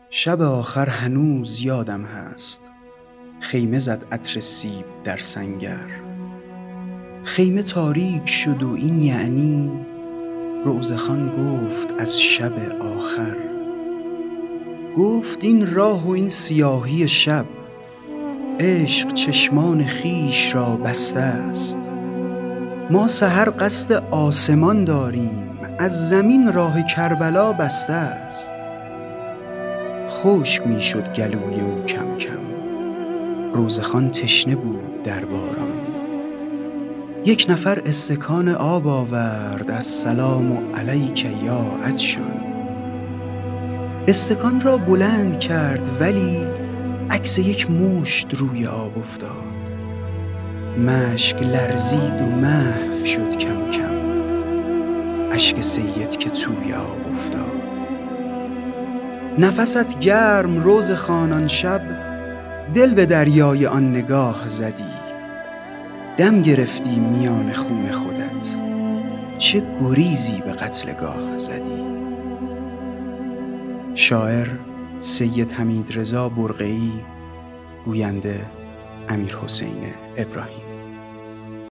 شب آخر هنوز یادم هست، خیمه زد عطر سیب در سنگر. خیمه تاریک شد و این یعنی روزخان گفت از شب آخر. گفت این راه و این سیاهی شب، عشق چشمان خویش را بسته است. ما سحر قصد آسمان داریم، از زمین راه کربلا بسته است. خشک می شد گلوی او کم کم، روزخان تشنه بود در باران. یک نفر استکان آب آورد، السلام علیک یا عطشان. استکان را بلند کرد ولی عکس یک مشت روی آب افتاد. مشک لرزید و محو شد کم کم، اشک سید که توی آب افتاد. نفست گرم روزخان آن شب، دل به دریای آن نگاه زدی. دم گرفتی میان خون خودت، چه گریزی به قتلگاه زدی. شاعر سید حمیدرضا برقعی، گوینده امیرحسین ابراهیم.